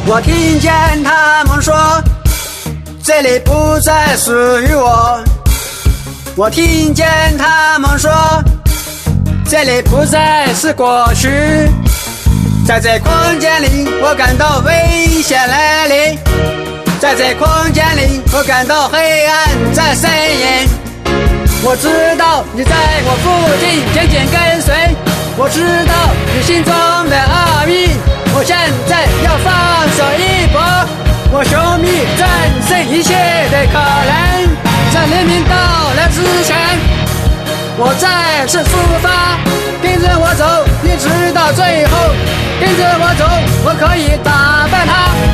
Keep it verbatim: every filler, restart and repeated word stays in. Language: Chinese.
我听见他们说，这里不再属于我。我听见他们说，这里不再是过去。在这空间里，我感到危险来临。在这空间里，我感到黑暗在蔓延。我知道你在我附近紧紧跟随，我知道你心中的奥秘。我现在要放手一搏，我雄秘战胜一切的可能。在黎明到来之前，我再次出发，跟着我走，一直到最后。跟着我走，我可以打败他。